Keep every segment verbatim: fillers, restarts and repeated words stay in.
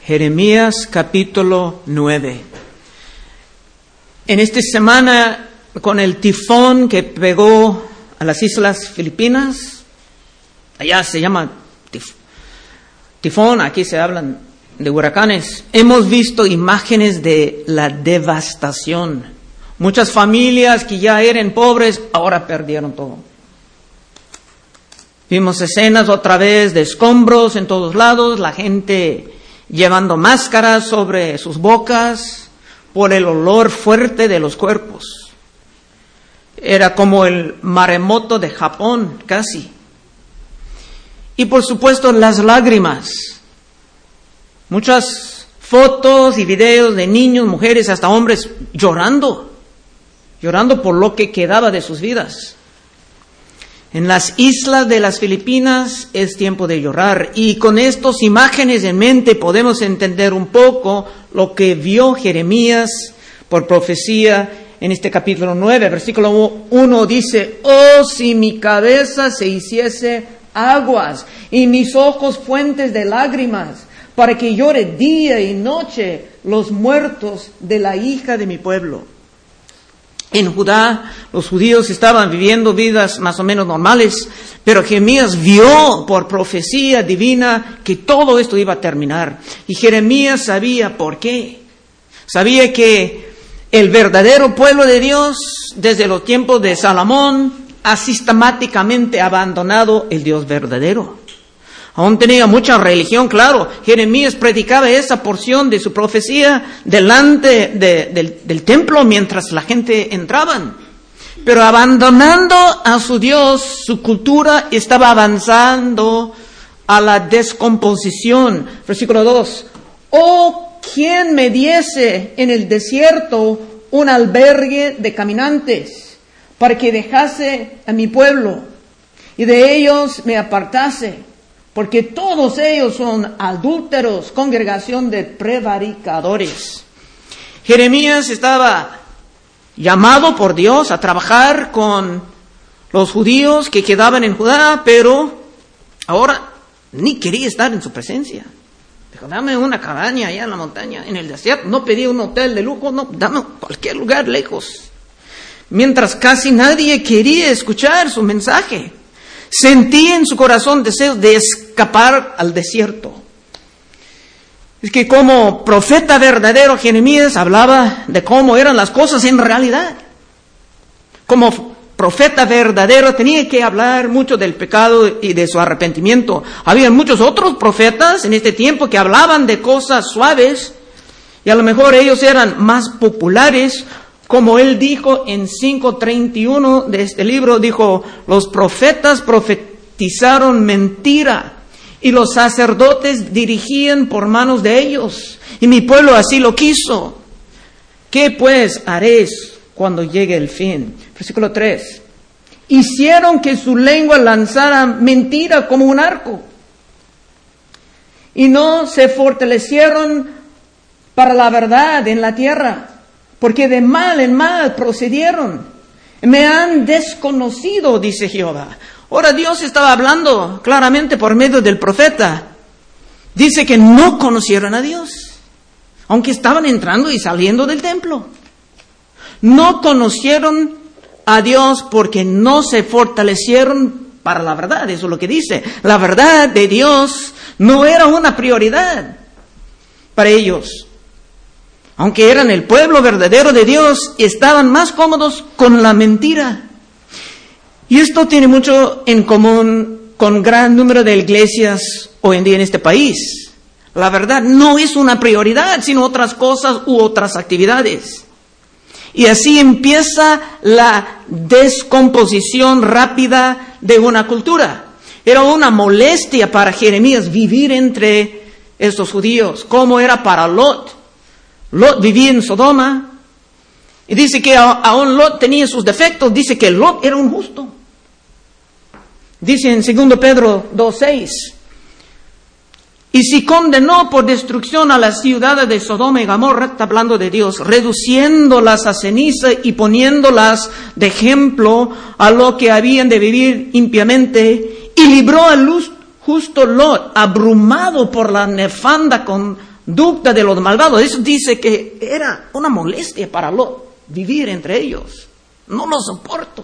Jeremías capítulo nueve. En esta semana, con el tifón que pegó a las islas Filipinas, allá se llama tif- tifón, aquí se hablan de huracanes, hemos visto imágenes de la devastación. Muchas familias que ya eran pobres, ahora perdieron todo. Vimos escenas otra vez de escombros en todos lados, la gente llevando máscaras sobre sus bocas por el olor fuerte de los cuerpos. Era como el maremoto de Japón, casi. Y por supuesto las lágrimas. Muchas fotos y videos de niños, mujeres, hasta hombres llorando, llorando por lo que quedaba de sus vidas. En las islas de las Filipinas es tiempo de llorar, y con estas imágenes en mente podemos entender un poco lo que vio Jeremías por profecía en este capítulo nueve. Versículo uno dice: oh, si mi cabeza se hiciese aguas y mis ojos fuentes de lágrimas, para que llore día y noche los muertos de la hija de mi pueblo. En Judá, los judíos estaban viviendo vidas más o menos normales, pero Jeremías vio por profecía divina que todo esto iba a terminar. Y Jeremías sabía por qué. Sabía que el verdadero pueblo de Dios, desde los tiempos de Salomón, ha sistemáticamente abandonado el Dios verdadero. Aún tenía mucha religión, claro. Jeremías predicaba esa porción de su profecía delante de, de, del templo mientras la gente entraban. Pero abandonando a su Dios, su cultura estaba avanzando a la descomposición. Versículo dos. Oh, ¿quién me diese en el desierto un albergue de caminantes para que dejase a mi pueblo y de ellos me apartase? Porque todos ellos son adúlteros, congregación de prevaricadores. Jeremías estaba llamado por Dios a trabajar con los judíos que quedaban en Judá, pero ahora ni quería estar en su presencia. Dijo: dame una cabaña allá en la montaña, en el desierto. No pedí un hotel de lujo, no, dame cualquier lugar lejos. Mientras casi nadie quería escuchar su mensaje. Sentí en su corazón deseo de escapar al desierto. Es que como profeta verdadero, Jeremías hablaba de cómo eran las cosas en realidad. Como profeta verdadero tenía que hablar mucho del pecado y de su arrepentimiento. Había muchos otros profetas en este tiempo que hablaban de cosas suaves, y a lo mejor ellos eran más populares. Como él dijo en cinco treinta y uno de este libro, dijo: los profetas profetizaron mentira y los sacerdotes dirigían por manos de ellos, y mi pueblo así lo quiso. ¿Qué pues haréis cuando llegue el fin? Versículo tres. Hicieron que su lengua lanzara mentira como un arco, y no se fortalecieron para la verdad en la tierra. Porque de mal en mal procedieron. Me han desconocido, dice Jehová. Ahora Dios estaba hablando claramente por medio del profeta. Dice que no conocieron a Dios, aunque estaban entrando y saliendo del templo. No conocieron a Dios porque no se fortalecieron para la verdad. Eso es lo que dice. La verdad de Dios no era una prioridad para ellos. Aunque eran el pueblo verdadero de Dios, estaban más cómodos con la mentira. Y esto tiene mucho en común con gran número de iglesias hoy en día en este país. La verdad no es una prioridad, sino otras cosas u otras actividades. Y así empieza la descomposición rápida de una cultura. Era una molestia para Jeremías vivir entre estos judíos, como era para Lot. Lot vivía en Sodoma, y dice que aún Lot tenía sus defectos. Dice que Lot era un justo. Dice en segundo Pedro dos seis: y si condenó por destrucción a las ciudades de Sodoma y Gomorra, está hablando de Dios, reduciéndolas a ceniza y poniéndolas de ejemplo a lo que habían de vivir impiamente, y libró a luz justo Lot, abrumado por la nefanda conducta de los malvados. Eso dice que era una molestia para Lot vivir entre ellos. No lo soporto.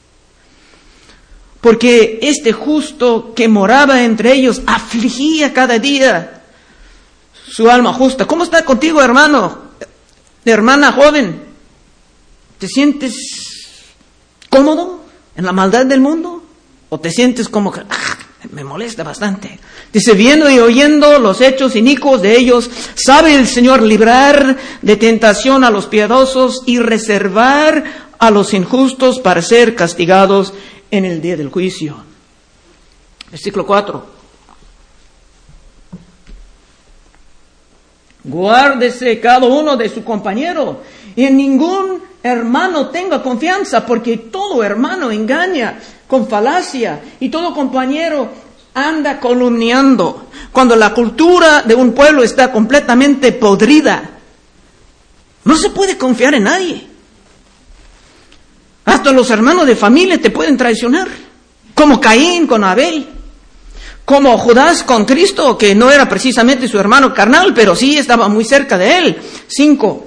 Porque este justo que moraba entre ellos afligía cada día su alma justa. ¿Cómo está contigo, hermano? Hermana joven, ¿te sientes cómodo en la maldad del mundo? ¿O te sientes como que ah, me molesta bastante? Dice, viendo y oyendo los hechos inicuos de ellos, sabe el Señor librar de tentación a los piadosos y reservar a los injustos para ser castigados en el día del juicio. Versículo cuatro. Guárdese cada uno de su compañero y en ningún hermano tenga confianza, porque todo hermano engaña con falacia y todo compañero anda calumniando. Cuando la cultura de un pueblo está completamente podrida, no se puede confiar en nadie. Hasta los hermanos de familia te pueden traicionar, como Caín con Abel. Como Judas con Cristo, que no era precisamente su hermano carnal, pero sí estaba muy cerca de él. Cinco.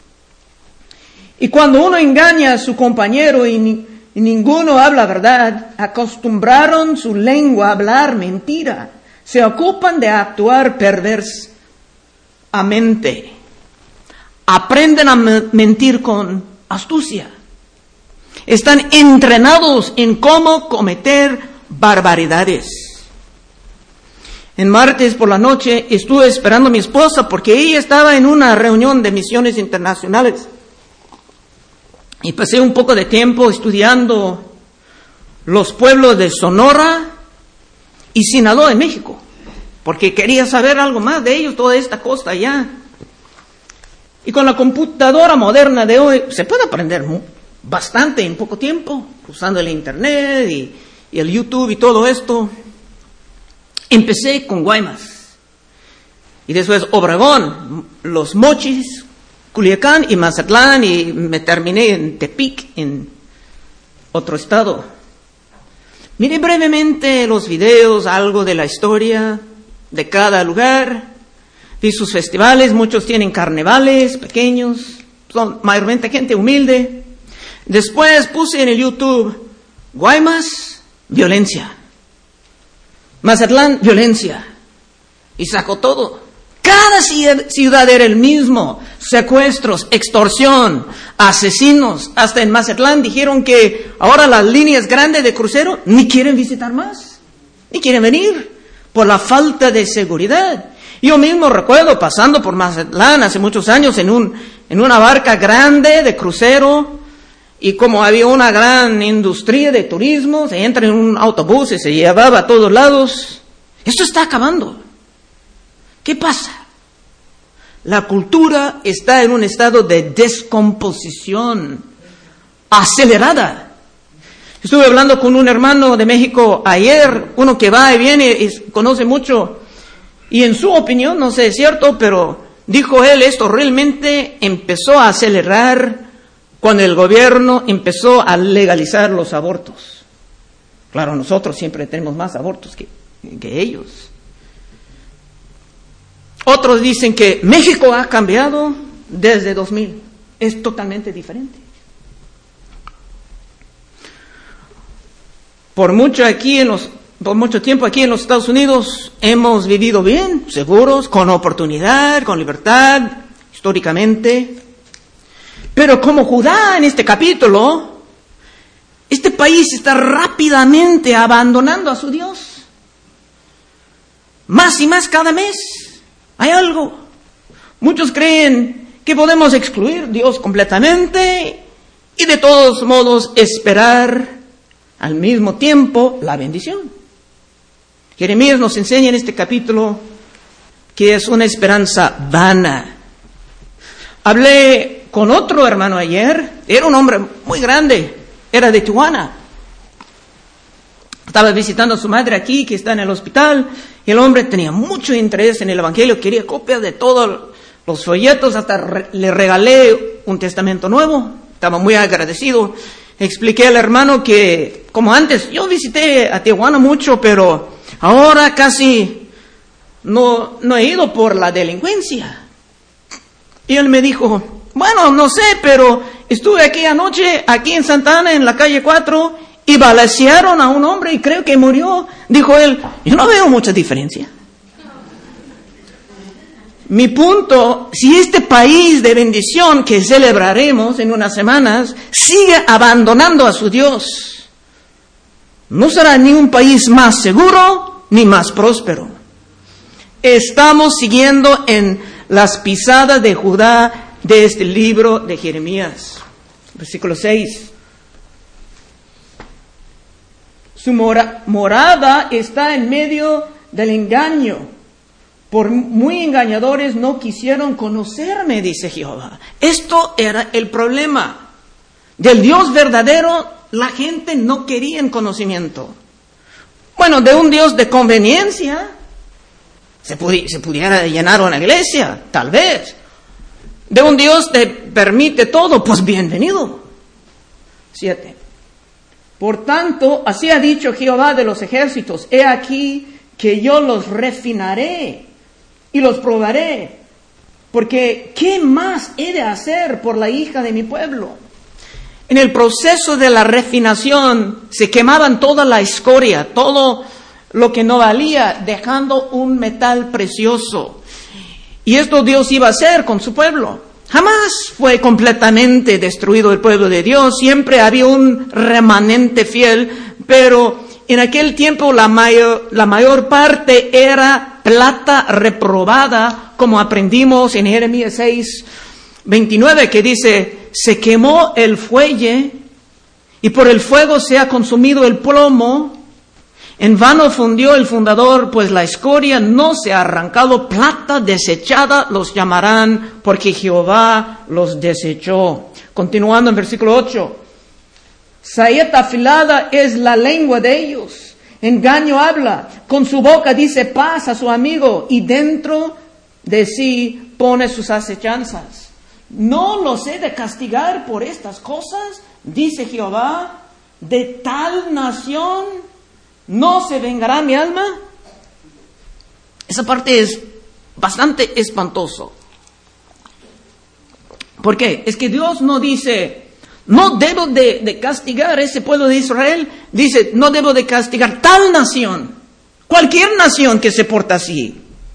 Y cuando uno engaña a su compañero y, ni, y ninguno habla verdad, acostumbraron su lengua a hablar mentira. Se ocupan de actuar perversamente. Aprenden a mentir con astucia. Están entrenados en cómo cometer barbaridades. En martes por la noche estuve esperando a mi esposa porque ella estaba en una reunión de misiones internacionales. Y pasé un poco de tiempo estudiando los pueblos de Sonora y Sinaloa en México, porque quería saber algo más de ellos, toda esta costa allá. Y con la computadora moderna de hoy se puede aprender bastante en poco tiempo, usando el internet y, y el YouTube y todo esto. Empecé con Guaymas, y después Obregón, Los Mochis, Culiacán y Mazatlán, y me terminé en Tepic, en otro estado. Miré brevemente los videos, algo de la historia de cada lugar, vi sus festivales, muchos tienen carnavales pequeños, son mayormente gente humilde. Después puse en el YouTube, Guaymas, violencia. Mazatlán, violencia. Y sacó todo. Cada ciudad era el mismo. Secuestros, extorsión, asesinos. Hasta en Mazatlán dijeron que ahora las líneas grandes de crucero ni quieren visitar más. Ni quieren venir por la falta de seguridad. Yo mismo recuerdo pasando por Mazatlán hace muchos años en, un, en una barca grande de crucero. Y como había una gran industria de turismo, se entra en un autobús y se llevaba a todos lados. Esto está acabando. ¿Qué pasa? La cultura está en un estado de descomposición acelerada. Estuve hablando con un hermano de México ayer, uno que va y viene y conoce mucho. Y en su opinión, no sé si es cierto, pero dijo él, esto realmente empezó a acelerar cuando el gobierno empezó a legalizar los abortos. Claro, nosotros siempre tenemos más abortos que, que ellos. Otros dicen que México ha cambiado desde dos mil. Es totalmente diferente. Por mucho aquí en los, por mucho tiempo aquí en los Estados Unidos hemos vivido bien, seguros, con oportunidad, con libertad, históricamente. Pero como Judá en este capítulo, este país está rápidamente abandonando a su Dios. Más y más cada mes hay algo. Muchos creen que podemos excluir a Dios completamente y de todos modos esperar al mismo tiempo la bendición. Jeremías nos enseña en este capítulo que es una esperanza vana. Hablé con otro hermano ayer, era un hombre muy grande, era de Tijuana. Estaba visitando a su madre aquí, que está en el hospital, y el hombre tenía mucho interés en el Evangelio, quería copias de todos los folletos, hasta re- le regalé un testamento nuevo, estaba muy agradecido. Expliqué al hermano que, como antes, yo visité a Tijuana mucho, pero Ahora casi no, no he ido por la delincuencia. Y él me dijo, bueno, no sé, pero estuve aquí anoche, aquí en Santa Ana, en la calle cuatro, y balacearon a un hombre y creo que murió. Dijo él, yo no veo mucha diferencia. Mi punto, si este país de bendición que celebraremos en unas semanas sigue abandonando a su Dios, no será ni un país más seguro ni más próspero. Estamos siguiendo en las pisadas de Judá de este libro de Jeremías. Versículo seis. Su mora- morada está en medio del engaño. Por muy engañadores no quisieron conocerme, dice Jehová. Esto era el problema. Del Dios verdadero, la gente no quería el conocimiento. Bueno, de un Dios de conveniencia, se, pudi- se pudiera llenar una iglesia, tal vez. De un Dios que permite todo, pues bienvenido. Siete. Por tanto, así ha dicho Jehová de los ejércitos, he aquí que yo los refinaré y los probaré, porque ¿qué más he de hacer por la hija de mi pueblo? En el proceso de la refinación se quemaban toda la escoria, todo lo que no valía, dejando un metal precioso. Y esto Dios iba a hacer con su pueblo. Jamás fue completamente destruido el pueblo de Dios, siempre había un remanente fiel, pero en aquel tiempo la mayor, la mayor parte era plata reprobada, como aprendimos en Jeremías seis, veintinueve, que dice, se quemó el fuelle y por el fuego se ha consumido el plomo. En vano fundió el fundador, pues la escoria no se ha arrancado, plata desechada los llamarán, porque Jehová los desechó. Continuando en versículo ocho. Saeta afilada es la lengua de ellos, engaño habla, con su boca dice paz a su amigo, y dentro de sí pone sus acechanzas. No los he de castigar por estas cosas, dice Jehová, de tal nación ¿no se vengará mi alma? Esa parte es bastante espantoso. ¿Por qué? Es que Dios no dice, no debo de, de castigar a ese pueblo de Israel. Dice, no debo de castigar tal nación. Cualquier nación que se porta así.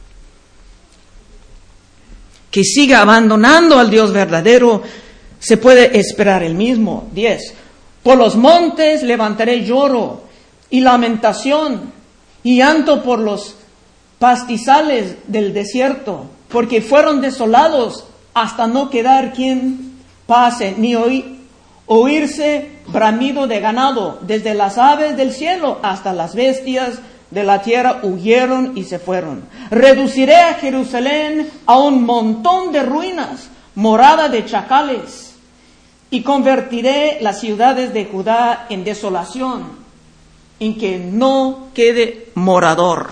Que siga abandonando al Dios verdadero, se puede esperar el mismo. diez. Por los montes levantaré lloro y lamentación y llanto por los pastizales del desierto, porque fueron desolados hasta no quedar quien pase, ni oí, oírse bramido de ganado. Desde las aves del cielo hasta las bestias de la tierra huyeron y se fueron. Reduciré a Jerusalén a un montón de ruinas, morada de chacales, y convertiré las ciudades de Judá en desolación, en que no quede morador.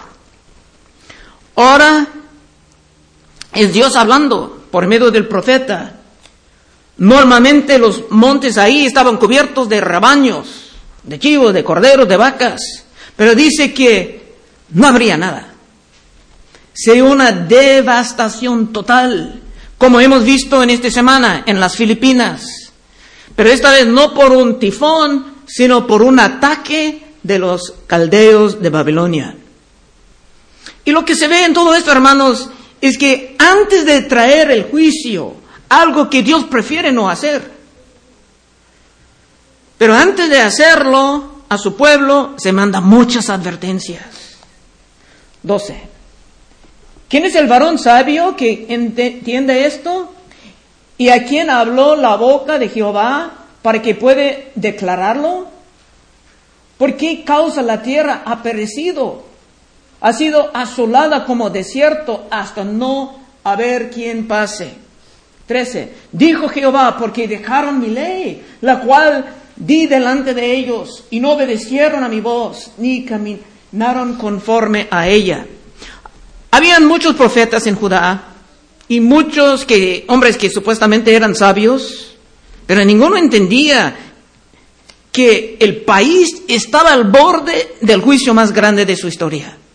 Ahora es Dios hablando por medio del profeta. Normalmente los montes ahí estaban cubiertos de rebaños, de chivos, de corderos, de vacas, pero dice que no habría nada. Sería una devastación total, como hemos visto en esta semana en las Filipinas, pero esta vez no por un tifón, sino por un ataque de los caldeos de Babilonia. Y lo que se ve en todo esto, hermanos, es que antes de traer el juicio, algo que Dios prefiere no hacer, pero antes de hacerlo a su pueblo, se manda muchas advertencias. doce. ¿Quién es el varón sabio que entiende esto? ¿Y a quién habló la boca de Jehová para que puede declararlo? ¿Por qué causa la tierra ha perecido? Ha sido asolada como desierto hasta no haber quien pase. trece. Dijo Jehová, porque dejaron mi ley, la cual di delante de ellos, y no obedecieron a mi voz, ni caminaron conforme a ella. Habían muchos profetas en Judá, y muchos que, hombres que supuestamente eran sabios, pero ninguno entendía que el país estaba al borde del juicio más grande de su historia.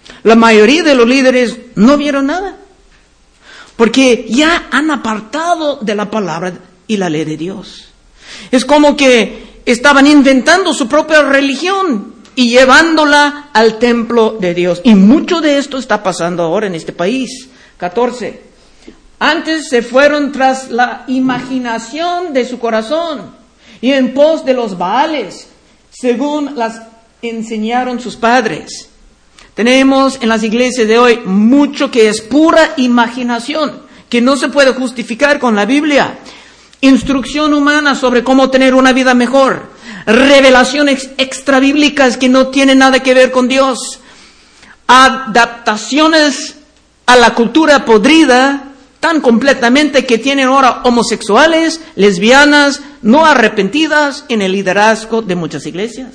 La mayoría de los líderes no vieron nada, porque ya han apartado de la palabra y la ley de Dios. Es como que estaban inventando su propia religión y llevándola al templo de Dios. Y mucho de esto está pasando ahora en este país. catorce. Antes se fueron tras la imaginación de su corazón y en pos de los Baales, según las enseñaron sus padres. Tenemos en las iglesias de hoy mucho que es pura imaginación, que no se puede justificar con la Biblia. Instrucción humana sobre cómo tener una vida mejor. Revelaciones extrabíblicas que no tienen nada que ver con Dios. Adaptaciones a la cultura podrida tan completamente que tienen ahora homosexuales, lesbianas, no arrepentidas en el liderazgo de muchas iglesias.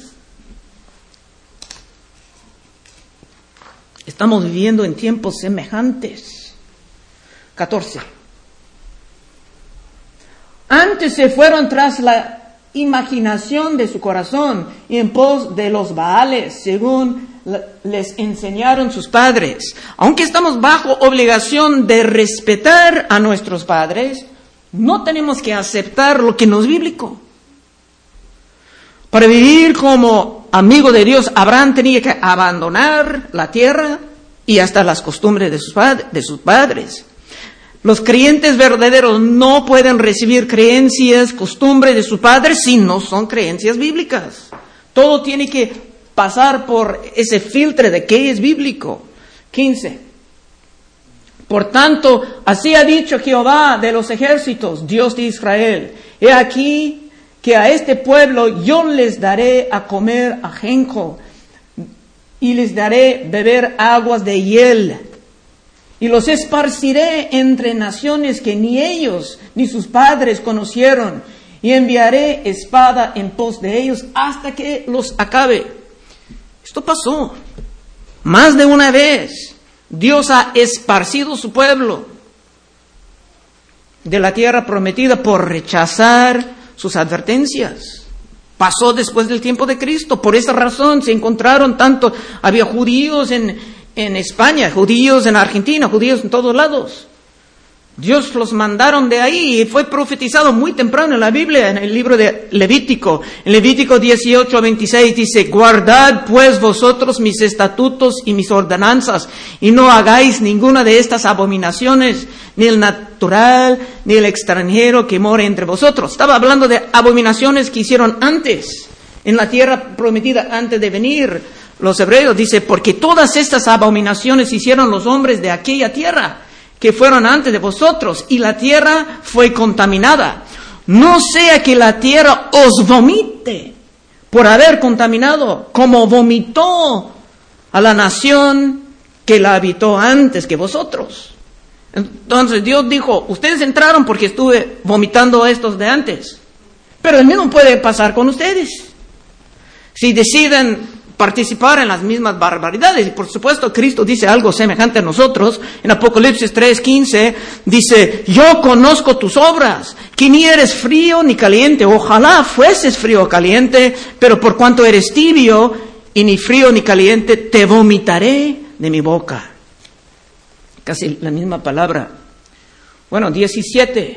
Estamos viviendo en tiempos semejantes. catorce. Antes se fueron tras la imaginación de su corazón y en pos de los Baales, según les enseñaron sus padres. Aunque estamos bajo obligación de respetar a nuestros padres, no tenemos que aceptar lo que no es bíblico. Para vivir como amigo de Dios, Abraham tenía que abandonar la tierra y hasta las costumbres de sus, pad- de sus padres. Los creyentes verdaderos no pueden recibir creencias, costumbres de sus padres si no son creencias bíblicas. Todo tiene que pasar por ese filtro de qué es bíblico. quince. Por tanto, así ha dicho Jehová de los ejércitos, Dios de Israel: he aquí que a este pueblo yo les daré a comer ajenjo y les daré beber aguas de hiel. Y los esparciré entre naciones que ni ellos ni sus padres conocieron, y enviaré espada en pos de ellos hasta que los acabe. Esto pasó más de una vez. Dios ha esparcido su pueblo de la tierra prometida por rechazar sus advertencias. Pasó después del tiempo de Cristo. Por esa razón se encontraron tanto, había judíos en En España, judíos en Argentina, judíos en todos lados. Dios los mandaron de ahí y fue profetizado muy temprano en la Biblia, en el libro de Levítico. En Levítico dieciocho a veintiséis dice: guardad pues vosotros mis estatutos y mis ordenanzas, y no hagáis ninguna de estas abominaciones, ni el natural, ni el extranjero que more entre vosotros. Estaba hablando de abominaciones que hicieron antes, en la tierra prometida, antes de venir los hebreos. Dice: porque todas estas abominaciones hicieron los hombres de aquella tierra que fueron antes de vosotros, y la tierra fue contaminada. No sea que la tierra os vomite por haber contaminado, como vomitó a la nación que la habitó antes que vosotros. Entonces Dios dijo: ustedes entraron porque estuve vomitando a estos de antes, pero el mismo puede pasar con ustedes si deciden participar en las mismas barbaridades. Y por supuesto Cristo dice algo semejante a nosotros. En Apocalipsis tres quince dice: yo conozco tus obras, que ni eres frío ni caliente. Ojalá fueses frío o caliente, pero por cuanto eres tibio y ni frío ni caliente, te vomitaré de mi boca. Casi la misma palabra. Bueno, diecisiete.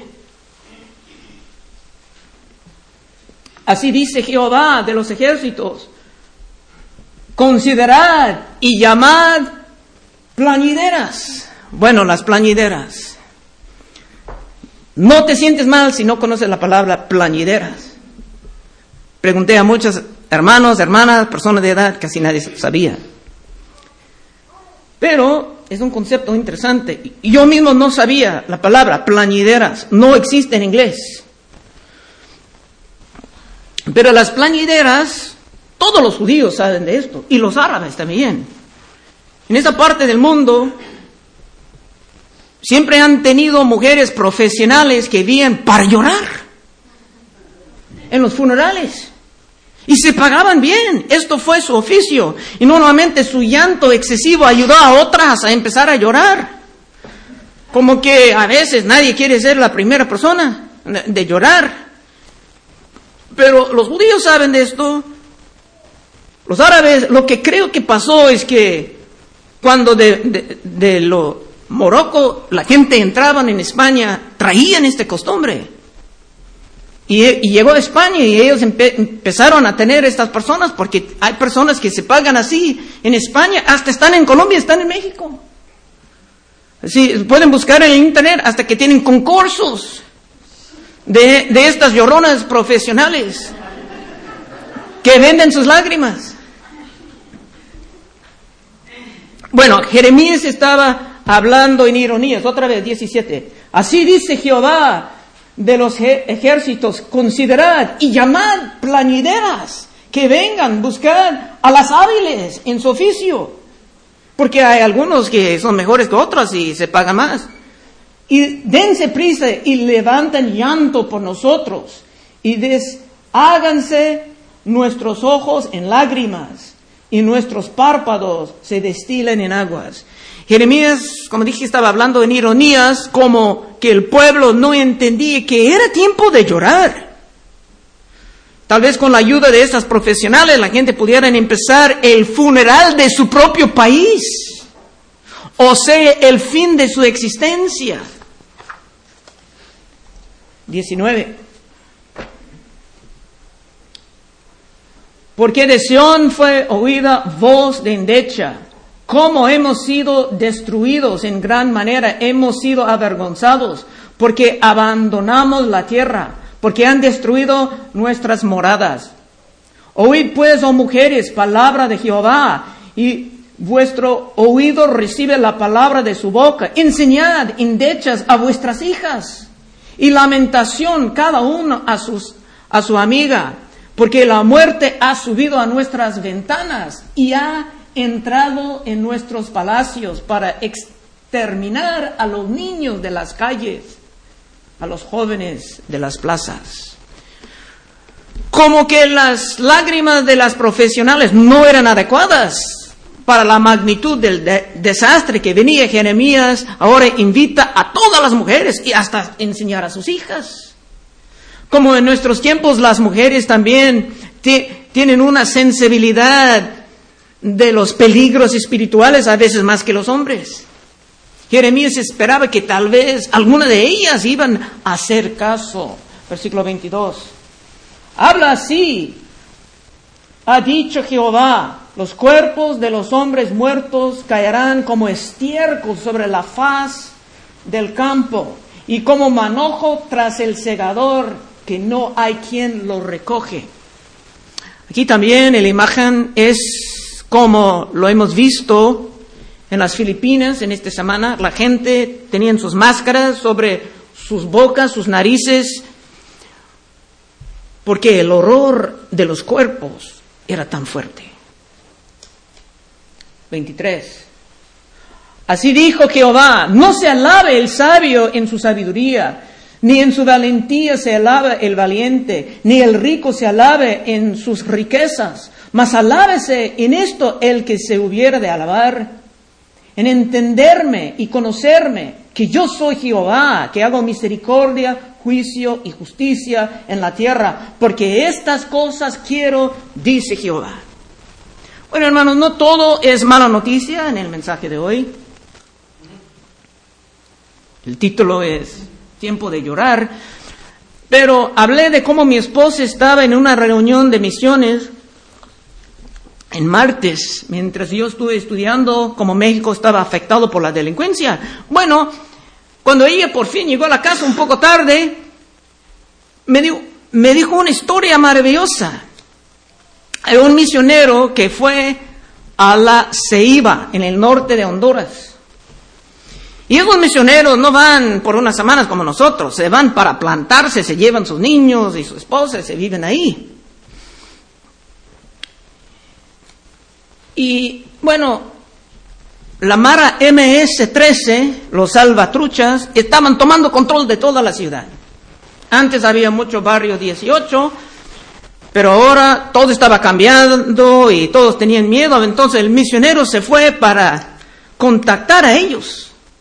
Así dice Jehová de los ejércitos: considerad y llamad plañideras. Bueno, las plañideras. No te sientes mal si no conoces la palabra plañideras. Pregunté a muchos hermanos, hermanas, personas de edad, casi nadie sabía. Pero es un concepto interesante. Yo mismo no sabía la palabra plañideras. No existe en inglés. Pero las plañideras, todos los judíos saben de esto, y los árabes también. En esa parte del mundo siempre han tenido mujeres profesionales que vivían para llorar en los funerales. Y se pagaban bien. Esto fue su oficio. Y normalmente su llanto excesivo ayudó a otras a empezar a llorar. Como que a veces nadie quiere ser la primera persona de llorar. Pero los judíos saben de esto. Los árabes, lo que creo que pasó es que cuando de, de, de lo Morocco la gente entraba en España, traían esta costumbre. Y, y llegó a España y ellos empe, empezaron a tener estas personas, porque hay personas que se pagan así en España, hasta están en Colombia, están en México. Sí, pueden buscar en el internet hasta que tienen concursos de, de estas lloronas profesionales que venden sus lágrimas. Bueno, Jeremías estaba hablando en ironías, otra vez, diecisiete. Así dice Jehová de los ejércitos, considerad y llamad plañideras que vengan, buscar a las hábiles en su oficio, porque hay algunos que son mejores que otros y se pagan más. Y dense prisa y levanten llanto por nosotros y desháganse nuestros ojos en lágrimas y nuestros párpados se destilen en aguas. Jeremías, como dije, estaba hablando en ironías, como que el pueblo no entendía que era tiempo de llorar. Tal vez con la ayuda de estas profesionales la gente pudiera empezar el funeral de su propio país, o sea, el fin de su existencia. diecinueve. Porque de Sión fue oída voz de endecha. Cómo hemos sido destruidos en gran manera, hemos sido avergonzados, porque abandonamos la tierra, porque han destruido nuestras moradas. Oíd pues, oh mujeres, palabra de Jehová, y vuestro oído recibe la palabra de su boca. Enseñad endechas a vuestras hijas, y lamentación cada uno a sus a su amiga, porque la muerte ha subido a nuestras ventanas y ha entrado en nuestros palacios para exterminar a los niños de las calles, a los jóvenes de las plazas. Como que las lágrimas de las profesionales no eran adecuadas para la magnitud del de- desastre que venía. Jeremías ahora invita a todas las mujeres y hasta enseñar a sus hijas. Como en nuestros tiempos las mujeres también t- tienen una sensibilidad de los peligros espirituales, a veces más que los hombres. Jeremías esperaba que tal vez alguna de ellas iban a hacer caso. Versículo veintidós. Habla así, ha dicho Jehová, los cuerpos de los hombres muertos caerán como estiércol sobre la faz del campo y como manojo tras el segador, que no hay quien lo recoge. Aquí también la imagen es como lo hemos visto en las Filipinas en esta semana. La gente tenía sus máscaras sobre sus bocas, sus narices, porque el horror de los cuerpos era tan fuerte. veintitrés. Así dijo Jehová, no se alabe el sabio en su sabiduría, ni en su valentía se alabe el valiente, ni el rico se alabe en sus riquezas, mas alábese en esto el que se hubiera de alabar, en entenderme y conocerme, que yo soy Jehová, que hago misericordia, juicio y justicia en la tierra, porque estas cosas quiero, dice Jehová. Bueno, hermanos, no todo es mala noticia en el mensaje de hoy. El título es Tiempo de llorar, pero hablé de cómo mi esposa estaba en una reunión de misiones en martes, mientras yo estuve estudiando cómo México estaba afectado por la delincuencia. Bueno, cuando ella por fin llegó a la casa un poco tarde, me dijo, me dijo una historia maravillosa. Hay un misionero que fue a la Ceiba, en el norte de Honduras. Y esos misioneros no van por unas semanas como nosotros, se van para plantarse, se llevan sus niños y su esposa, se viven ahí. Y bueno, la Mara eme ese trece, los salvatruchas, estaban tomando control de toda la ciudad. Antes había mucho barrio dieciocho, pero ahora todo estaba cambiando y todos tenían miedo. Entonces el misionero se fue para contactar a ellos.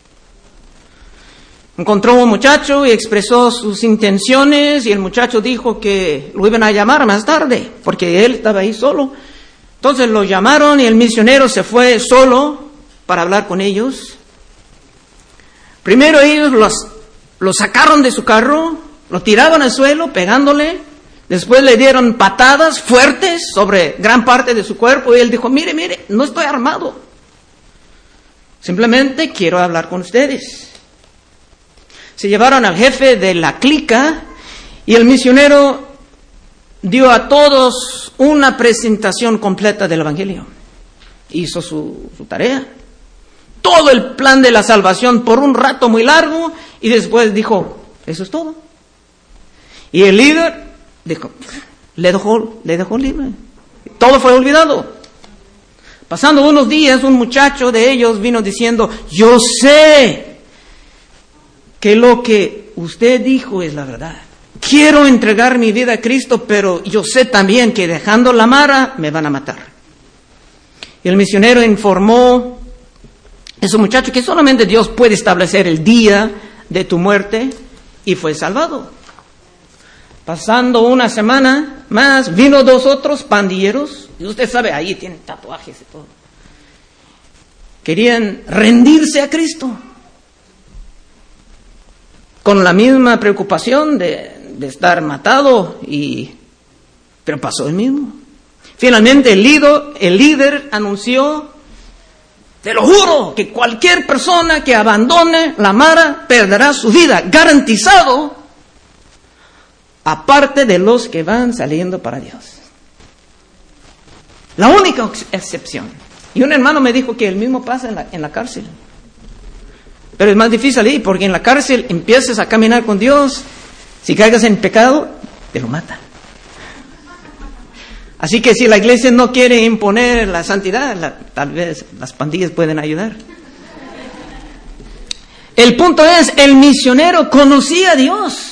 Encontró a un muchacho y expresó sus intenciones, y el muchacho dijo que lo iban a llamar más tarde, porque él estaba ahí solo. Entonces lo llamaron y el misionero se fue solo para hablar con ellos. Primero ellos los, los sacaron de su carro, lo tiraron al suelo pegándole, después le dieron patadas fuertes sobre gran parte de su cuerpo y él dijo, mire, mire, no estoy armado, simplemente quiero hablar con ustedes. Se llevaron al jefe de la clica y el misionero dio a todos una presentación completa del Evangelio. Hizo su, su tarea. Todo el plan de la salvación por un rato muy largo y después dijo, eso es todo. Y el líder dijo, le dejó, le dejó libre. Todo fue olvidado. Pasando unos días, un muchacho de ellos vino diciendo, yo sé que lo que usted dijo es la verdad. Quiero entregar mi vida a Cristo, pero yo sé también que dejando la mara me van a matar. Y el misionero informó a ese muchacho que solamente Dios puede establecer el día de tu muerte y fue salvado. Pasando una semana más, vino dos otros pandilleros, y usted sabe, ahí tienen tatuajes y todo. Querían rendirse a Cristo, con la misma preocupación de, de estar matado, y, pero pasó el mismo. Finalmente el líder, el líder anunció, te lo juro, que cualquier persona que abandone la mara perderá su vida, garantizado, aparte de los que van saliendo para Dios. La única excepción. Y un hermano me dijo que el mismo pasa en la, en la cárcel. Pero es más difícil ahí, porque en la cárcel empiezas a caminar con Dios. Si caigas en pecado, te lo matan. Así que si la iglesia no quiere imponer la santidad, la, tal vez las pandillas pueden ayudar. El punto es, el misionero conocía a Dios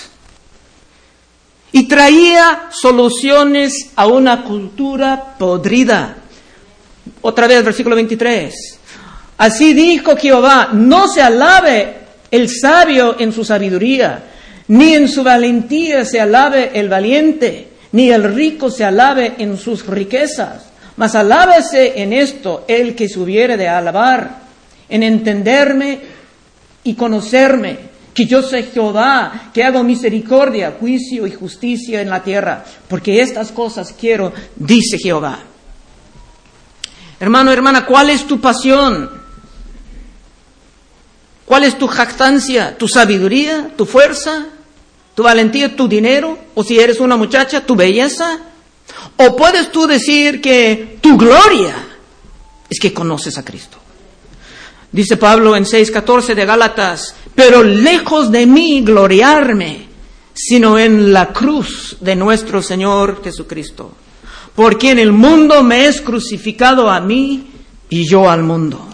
y traía soluciones a una cultura podrida. Otra vez, versículo veintitrés. Así dijo Jehová, no se alabe el sabio en su sabiduría, ni en su valentía se alabe el valiente, ni el rico se alabe en sus riquezas, mas alábese en esto el que se hubiere de alabar, en entenderme y conocerme, que yo soy Jehová, que hago misericordia, juicio y justicia en la tierra, porque estas cosas quiero, dice Jehová. Hermano, hermana, ¿cuál es tu pasión? ¿Cuál es tu jactancia? ¿Tu sabiduría? ¿Tu fuerza? ¿Tu valentía? ¿Tu dinero? ¿O si eres una muchacha, tu belleza? ¿O puedes tú decir que tu gloria es que conoces a Cristo? Dice Pablo en seis catorce de Gálatas, pero lejos de mí gloriarme, sino en la cruz de nuestro Señor Jesucristo, por quien el mundo me es crucificado a mí y yo al mundo.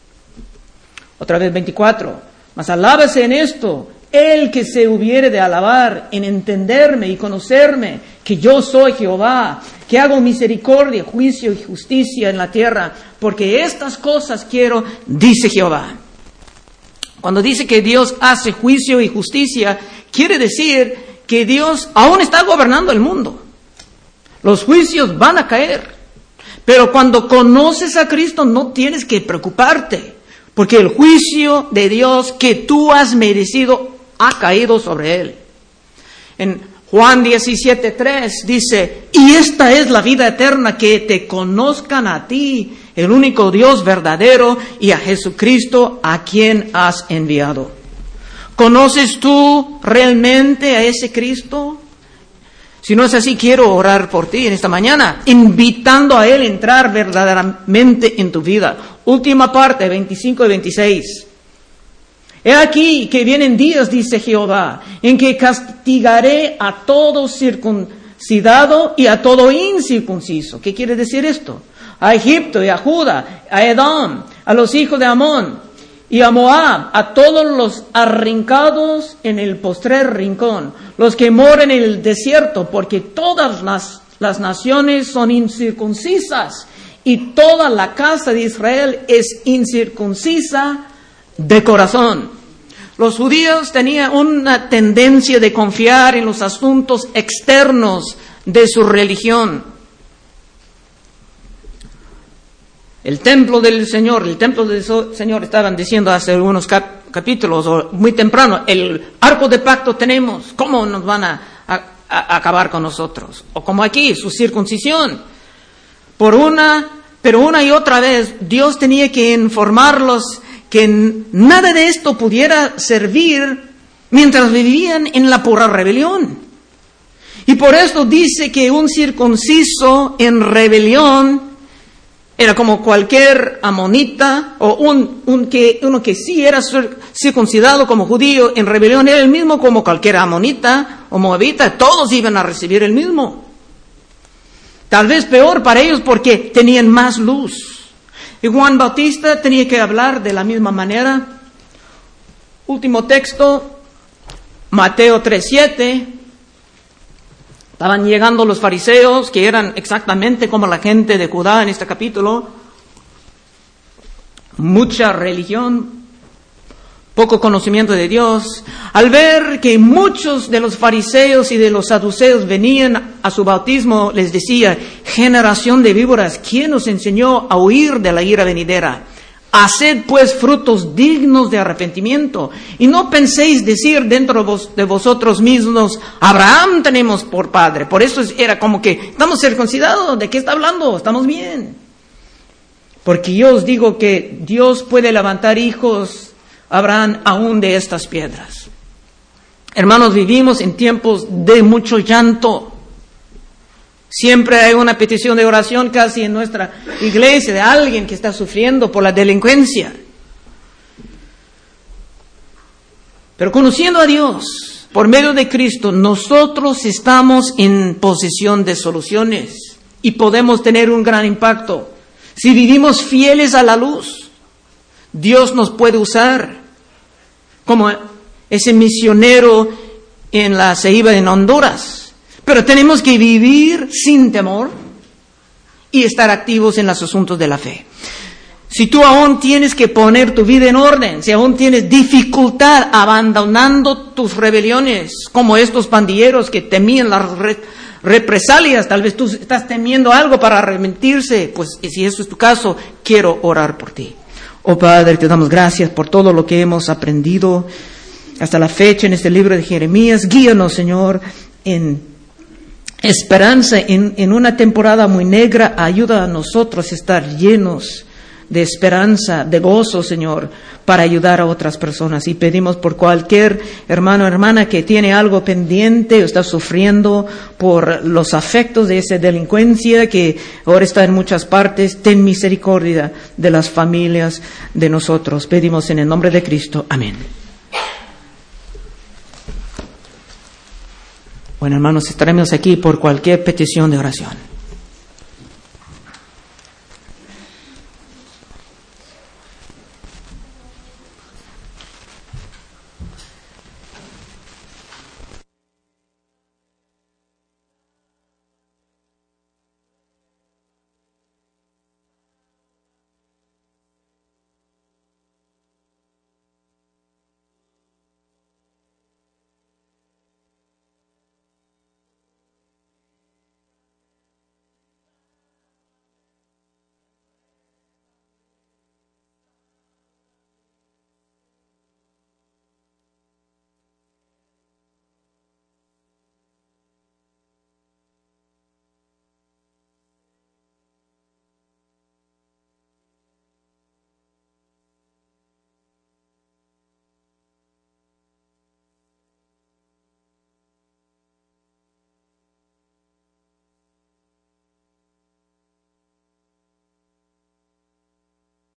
Otra vez veinticuatro, mas alábese en esto el que se hubiere de alabar, en entenderme y conocerme, que yo soy Jehová, que hago misericordia, juicio y justicia en la tierra, porque estas cosas quiero, dice Jehová. Cuando dice que Dios hace juicio y justicia, quiere decir que Dios aún está gobernando el mundo. Los juicios van a caer, pero cuando conoces a Cristo no tienes que preocuparte, porque el juicio de Dios que tú has merecido ha caído sobre él. En Juan diecisiete tres dice, y esta es la vida eterna, que te conozcan a ti, el único Dios verdadero, y a Jesucristo a quien has enviado. ¿Conoces tú realmente a ese Cristo? Si no es así, quiero orar por ti en esta mañana, invitando a Él a entrar verdaderamente en tu vida. Última parte, veinticinco y veintiséis. He aquí que vienen días, dice Jehová, en que castigaré a todo circuncidado y a todo incircunciso. ¿Qué quiere decir esto? A Egipto y a Judá, a Edom, a los hijos de Amón y a Moab, a todos los arrincados en el postrer rincón, los que moran en el desierto, porque todas las, las naciones son incircuncisas y toda la casa de Israel es incircuncisa de corazón. Los judíos tenían una tendencia de confiar en los asuntos externos de su religión. el templo del Señor, el templo del Señor, estaban diciendo hace algunos cap- capítulos, o muy temprano, el arco de pacto tenemos, ¿cómo nos van a, a, a acabar con nosotros? O como aquí, su circuncisión. Por una, pero una y otra vez, Dios tenía que informarlos que nada de esto pudiera servir mientras vivían en la pura rebelión. Y por esto dice que un circunciso en rebelión era como cualquier amonita, o un, un que, uno que sí era circuncidado como judío en rebelión, era el mismo como cualquier amonita o moabita, todos iban a recibir el mismo. Tal vez peor para ellos porque tenían más luz. Y Juan Bautista tenía que hablar de la misma manera. Último texto, Mateo tres siete. Estaban llegando los fariseos, que eran exactamente como la gente de Judá en este capítulo. Mucha religión, poco conocimiento de Dios. Al ver que muchos de los fariseos y de los saduceos venían a su bautismo, les decía: generación de víboras, ¿quién os enseñó a huir de la ira venidera? Haced pues frutos dignos de arrepentimiento, y no penséis decir dentro de, vos, de vosotros mismos: Abraham tenemos por padre. Por eso era como que estamos circuncidados. ¿De qué está hablando? Estamos bien. Porque yo os digo que Dios puede levantar hijos a Abraham aún de estas piedras. Hermanos, vivimos en tiempos de mucho llanto. Siempre hay una petición de oración casi en nuestra iglesia de alguien que está sufriendo por la delincuencia. Pero conociendo a Dios, por medio de Cristo, nosotros estamos en posesión de soluciones y podemos tener un gran impacto. Si vivimos fieles a la luz, Dios nos puede usar como ese misionero en la ceiba en Honduras. Pero tenemos que vivir sin temor y estar activos en los asuntos de la fe. Si tú aún tienes que poner tu vida en orden, si aún tienes dificultad abandonando tus rebeliones, como estos pandilleros que temían las re- represalias, tal vez tú estás temiendo algo para arrepentirse, pues si eso es tu caso, quiero orar por ti. Oh Padre, te damos gracias por todo lo que hemos aprendido hasta la fecha en este libro de Jeremías. Guíanos, Señor, en esperanza en, en una temporada muy negra. Ayuda a nosotros a estar llenos de esperanza, de gozo, Señor, para ayudar a otras personas. Y pedimos por cualquier hermano o hermana que tiene algo pendiente o está sufriendo por los afectos de esa delincuencia que ahora está en muchas partes. Ten misericordia de las familias de nosotros. Pedimos en el nombre de Cristo. Amén. Bueno, hermanos, estaremos aquí por cualquier petición de oración.